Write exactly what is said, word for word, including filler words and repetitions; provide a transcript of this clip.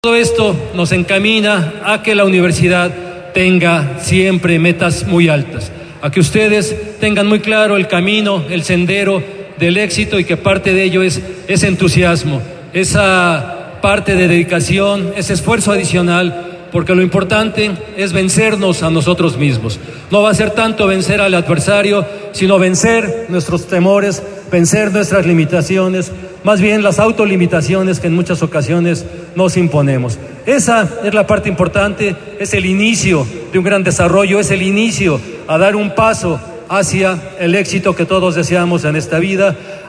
Todo esto nos encamina a que la universidad tenga siempre metas muy altas, a que ustedes tengan muy claro el camino, el sendero del éxito, y que parte de ello es ese entusiasmo, esa parte de dedicación, ese esfuerzo adicional, porque lo importante es vencernos a nosotros mismos. No va a ser tanto vencer al adversario, sino vencer nuestros temores, vencer nuestras limitaciones, más bien las autolimitaciones que en muchas ocasiones nos imponemos. Esa es la parte importante, es el inicio de un gran desarrollo, es el inicio a dar un paso hacia el éxito que todos deseamos en esta vida.